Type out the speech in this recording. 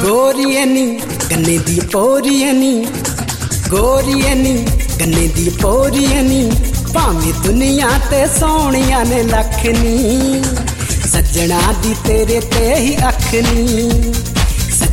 गोरिए नी गन्ने दी पोरिए नी, गोरिए नी गन्ने दी पोरिए नी, भावें दुनिया ते सोहणिया ने लख नी, सज्जणा दी तेरे ते ही अख नी।